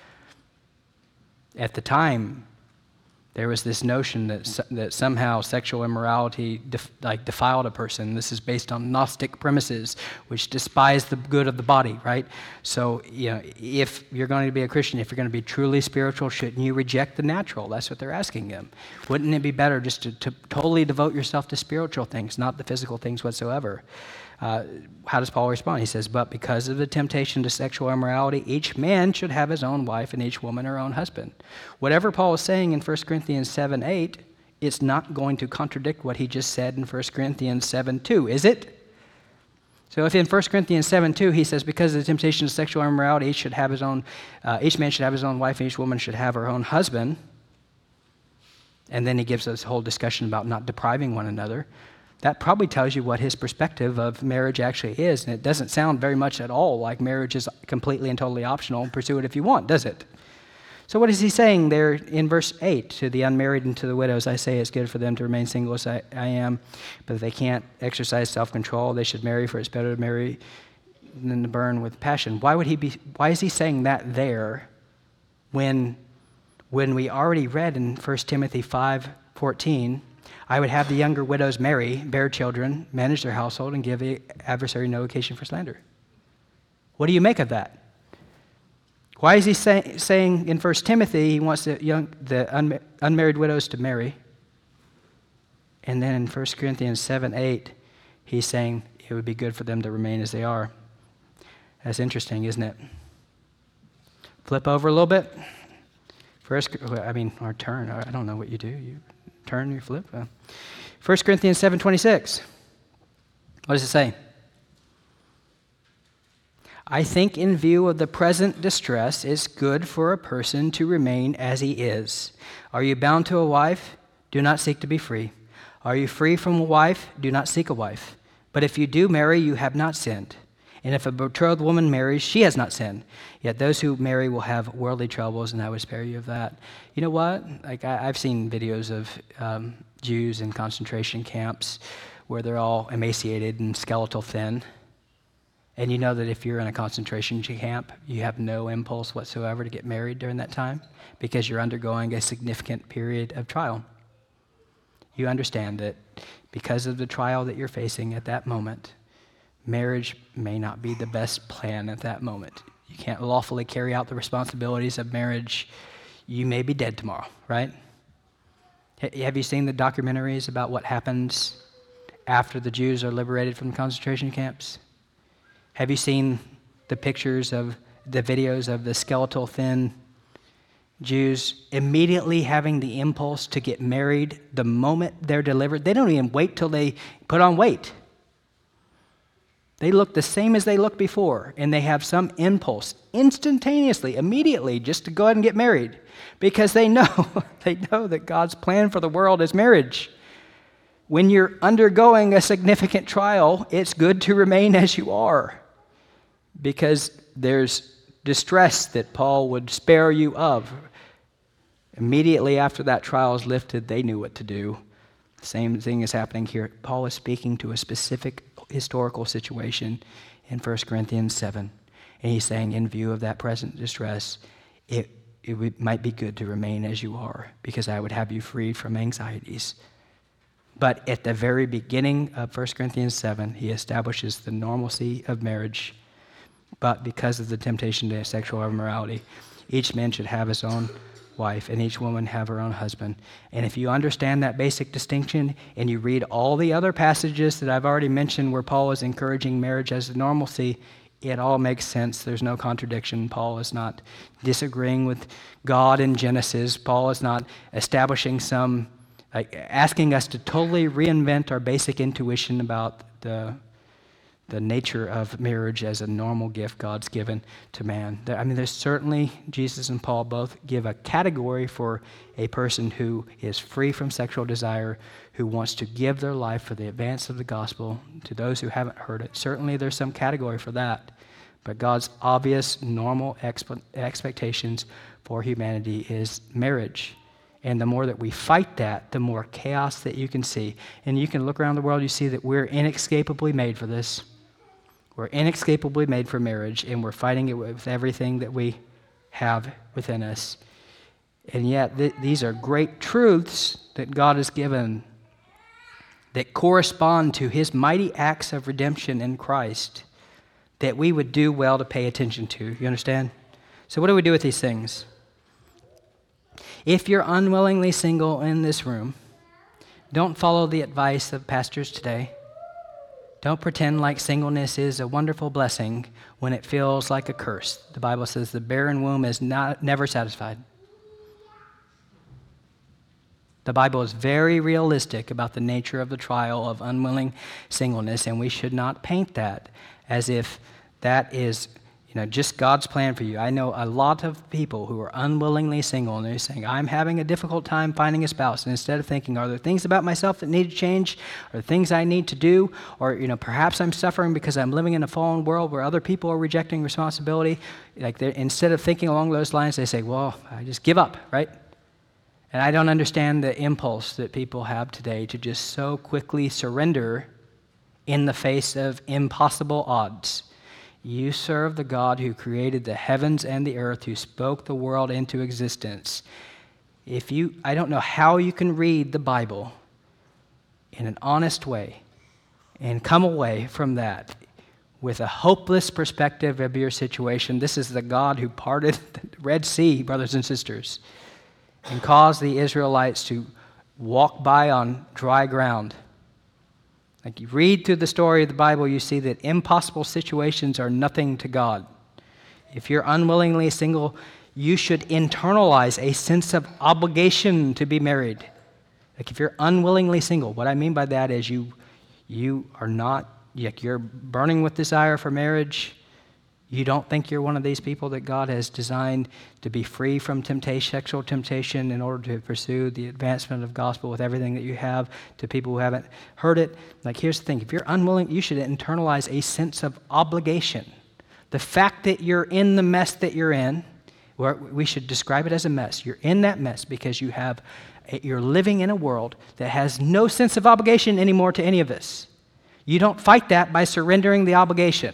At the time, there was this notion that that somehow sexual immorality def, like defiled a person. This is based on Gnostic premises, which despise the good of the body, right? So, you know, if you're going to be a Christian, if you're going to be truly spiritual, shouldn't you reject the natural? That's what they're asking them. Wouldn't it be better just to, to totally devote yourself to spiritual things, not the physical things whatsoever? Uh, how does Paul respond? He says, but because of the temptation to sexual immorality, each man should have his own wife and each woman her own husband. Whatever Paul is saying in First Corinthians seven eight, it's not going to contradict what he just said in First Corinthians seven two, is it? So if in First Corinthians seven two he says, because of the temptation to sexual immorality, each should have his own, uh, each man should have his own wife and each woman should have her own husband, and then he gives us a whole discussion about not depriving one another, that probably tells you what his perspective of marriage actually is. And it doesn't sound very much at all like marriage is completely and totally optional. Pursue it if you want, does it? So what is he saying there in verse eight? To the unmarried and to the widows, I say it's good for them to remain single as I, I am. But if they can't exercise self-control, they should marry, for it's better to marry than to burn with passion. Why would he be? Why is he saying that there when, when we already read in First Timothy five fourteen, I would have the younger widows marry, bear children, manage their household, and give the adversary no occasion for slander? What do you make of that? Why is he say, saying in First Timothy he wants the, young, the unma- unmarried widows to marry? And then in First Corinthians seven eight, he's saying it would be good for them to remain as they are. That's interesting, isn't it? Flip over a little bit. First, I mean, or turn. I don't know what you do. You turn, you flip. Uh, First Corinthians seven twenty-six. What does it say? I think in view of the present distress, it's good for a person to remain as he is. Are you bound to a wife? Do not seek to be free. Are you free from a wife? Do not seek a wife. But if you do marry, you have not sinned. And if a betrothed woman marries, she has not sinned. Yet those who marry will have worldly troubles, and I would spare you of that. You know what? Like I, I've seen videos of um, Jews in concentration camps where they're all emaciated and skeletal thin. And you know that if you're in a concentration camp, you have no impulse whatsoever to get married during that time because you're undergoing a significant period of trial. You understand that because of the trial that you're facing at that moment, marriage may not be the best plan at that moment. You can't lawfully carry out the responsibilities of marriage. You may be dead tomorrow, right? Have you seen the documentaries about what happens after the Jews are liberated from the concentration camps? Have you seen the pictures of the videos of the skeletal thin Jews immediately having the impulse to get married the moment they're delivered? They don't even wait till they put on weight. They look the same as they looked before, and they have some impulse instantaneously, immediately, just to go ahead and get married, because they know, they know that God's plan for the world is marriage. When you're undergoing a significant trial, it's good to remain as you are, because there's distress that Paul would spare you of. Immediately after that trial is lifted, they knew what to do. The same thing is happening here. Paul is speaking to a specific historical situation in First Corinthians seven. And he's saying, in view of that present distress, it, it would, might be good to remain as you are, because I would have you freed from anxieties. But at the very beginning of First Corinthians seven, he establishes the normalcy of marriage. But because of the temptation to sexual immorality, each man should have his own wife, and each woman have her own husband. And if you understand that basic distinction, and you read all the other passages that I've already mentioned where Paul is encouraging marriage as a normalcy, it all makes sense. There's no contradiction. Paul is not disagreeing with God in Genesis. Paul is not establishing some, like asking us to totally reinvent our basic intuition about the the nature of marriage as a normal gift God's given to man. There, I mean, there's certainly, Jesus and Paul both give a category for a person who is free from sexual desire, who wants to give their life for the advance of the gospel to those who haven't heard it. Certainly there's some category for that. But God's obvious, normal expe- expectations for humanity is marriage. And the more that we fight that, the more chaos that you can see. And you can look around the world, you see that we're inescapably made for this. We're inescapably made for marriage, and we're fighting it with everything that we have within us. And yet, th- these are great truths that God has given that correspond to his mighty acts of redemption in Christ that we would do well to pay attention to. You understand? So what do we do with these things? If you're unwillingly single in this room, don't follow the advice of pastors today. Don't pretend like singleness is a wonderful blessing when it feels like a curse. The Bible says the barren womb is not never satisfied. The Bible is very realistic about the nature of the trial of unwilling singleness, and we should not paint that as if that is, you know, just God's plan for you. I know a lot of people who are unwillingly single, and they're saying, I'm having a difficult time finding a spouse. And instead of thinking, are there things about myself that need to change? Are there things I need to do? Or, you know, perhaps I'm suffering because I'm living in a fallen world where other people are rejecting responsibility. Like, instead of thinking along those lines, they say, well, I just give up, right? And I don't understand the impulse that people have today to just so quickly surrender in the face of impossible odds. You serve the God who created the heavens and the earth, who spoke the world into existence. If you, I don't know how you can read the Bible in an honest way and come away from that with a hopeless perspective of your situation. This is the God who parted the Red Sea, brothers and sisters, and caused the Israelites to walk by on dry ground. Like, you read through the story of the Bible, you see that impossible situations are nothing to God. If you're unwillingly single, you should internalize a sense of obligation to be married. Like, if you're unwillingly single, what I mean by that is you you are not, like, you're burning with desire for marriage. You don't think you're one of these people that God has designed to be free from temptation, sexual temptation, in order to pursue the advancement of gospel with everything that you have to people who haven't heard it. Like, here's the thing. If you're unwilling, you should internalize a sense of obligation. The fact that you're in the mess that you're in, or we should describe it as a mess. You're in that mess because you have, you're living in a world that has no sense of obligation anymore to any of us. You don't fight that by surrendering the obligation.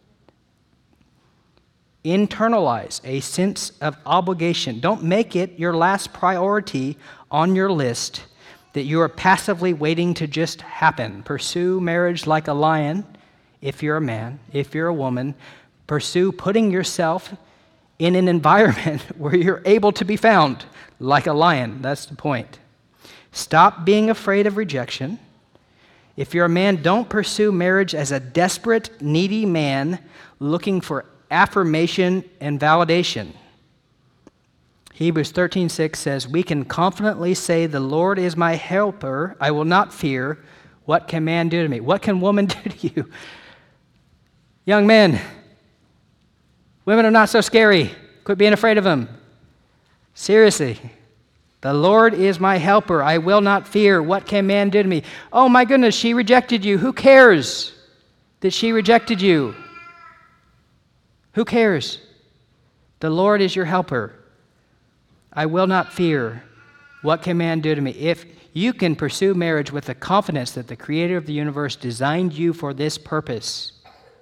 Internalize a sense of obligation. Don't make it your last priority on your list that you are passively waiting to just happen. Pursue marriage like a lion, if you're a man. If you're a woman, pursue putting yourself in an environment where you're able to be found like a lion. That's the point. Stop being afraid of rejection. If you're a man, don't pursue marriage as a desperate, needy man looking for affirmation and validation. Hebrews thirteen six says, we can confidently say, the Lord is my helper. I will not fear. What can man do to me? What can woman do to you? Young men, women are not so scary. Quit being afraid of them. Seriously. The Lord is my helper. I will not fear. What can man do to me? Oh my goodness, she rejected you. Who cares that she rejected you? Who cares? The Lord is your helper. I will not fear. What can man do to me? If you can pursue marriage with the confidence that the Creator of the universe designed you for this purpose,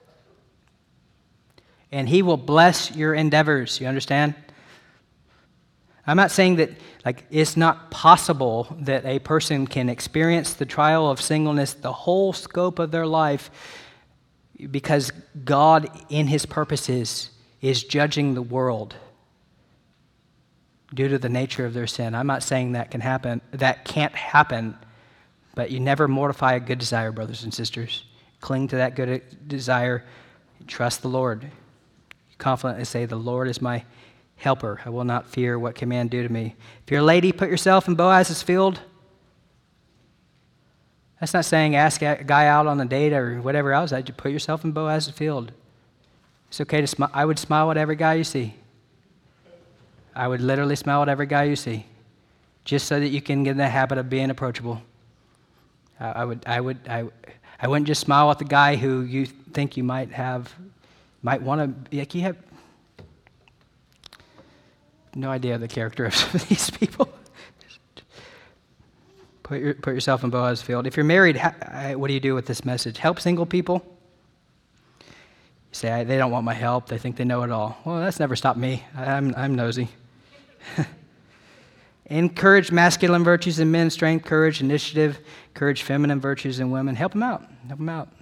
and He will bless your endeavors, you understand? I'm not saying that like it's not possible that a person can experience the trial of singleness the whole scope of their life because God in His purposes is judging the world due to the nature of their sin. I'm not saying that can happen, that can't happen, but you never mortify a good desire, brothers and sisters. Cling to that good desire. Trust the Lord. Confidently say, the Lord is my helper. I will not fear. What can man do to me? If you're a lady, put yourself in Boaz's field. That's not saying ask a guy out on a date or whatever else. I just put yourself in Boaz's field. It's okay to smile. I would smile at every guy you see. I would literally smile at every guy you see, just so that you can get in the habit of being approachable. I, I would, I would, I, I wouldn't just smile at the guy who you think you might have, might want to. Like you have no idea the character of some of these people. Put, your, put yourself in Boaz's field. If you're married, how, what do you do with this message? Help single people? You say, they don't want my help. They think they know it all. Well, that's never stopped me. I'm, I'm nosy. Encourage masculine virtues in men, strength, courage, initiative. Encourage feminine virtues in women. Help them out. Help them out.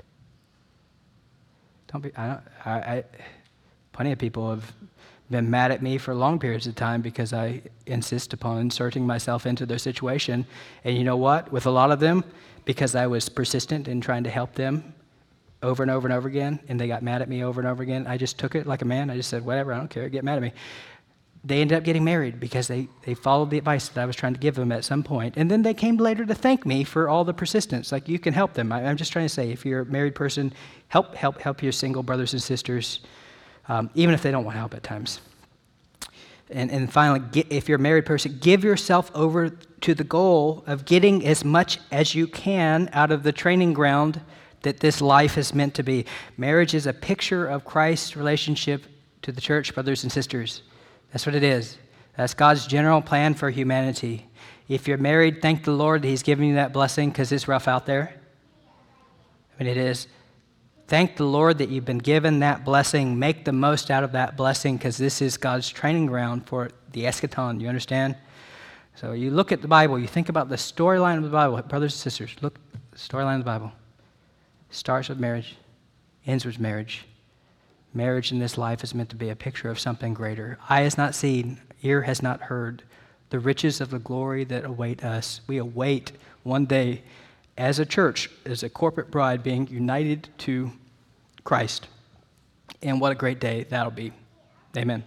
Don't be, I don't, I, I, plenty of people have been mad at me for long periods of time because I insist upon inserting myself into their situation. And you know what? With a lot of them, because I was persistent in trying to help them over and over and over again, and they got mad at me over and over again, I just took it like a man. I just said, whatever, I don't care, get mad at me. They ended up getting married because they, they followed the advice that I was trying to give them at some point. And then they came later to thank me for all the persistence. Like, you can help them. I, I'm just trying to say, if you're a married person, help help help your single brothers and sisters, um, even if they don't want help at times. And, and finally, get, if you're a married person, give yourself over to the goal of getting as much as you can out of the training ground that this life is meant to be. Marriage is a picture of Christ's relationship to the church, brothers and sisters. That's what it is. That's God's general plan for humanity. If you're married, thank the Lord that He's giving you that blessing because it's rough out there. I mean, it is. Thank the Lord that you've been given that blessing. Make the most out of that blessing because this is God's training ground for the eschaton. You understand? So you look at the Bible. You think about the storyline of the Bible. Brothers and sisters, look at the storyline of the Bible. Starts with marriage, ends with marriage. Marriage in this life is meant to be a picture of something greater. Eye has not seen, ear has not heard the riches of the glory that await us. We await one day as a church, as a corporate bride, being united to Christ. And what a great day that'll be. Amen.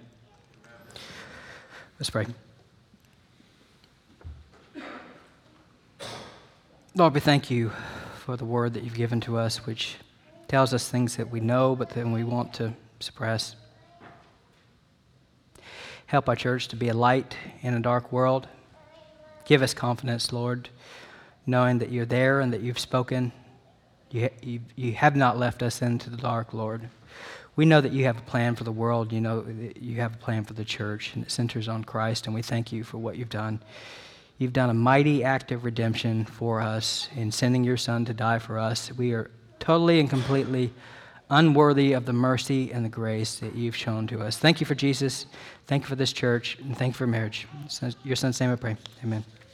Let's pray. Lord, we thank you for the word that you've given to us, which tells us things that we know, but then we want to suppress. Help our church to be a light in a dark world. Give us confidence, Lord, knowing that you're there and that you've spoken. You, you, you have not left us into the dark, Lord. We know that you have a plan for the world. You know that you have a plan for the church, and it centers on Christ, and we thank you for what you've done. You've done a mighty act of redemption for us in sending your Son to die for us. We are totally and completely unworthy of the mercy and the grace that you've shown to us. Thank you for Jesus. Thank you for this church. And thank you for marriage. In your Son's name I pray. Amen.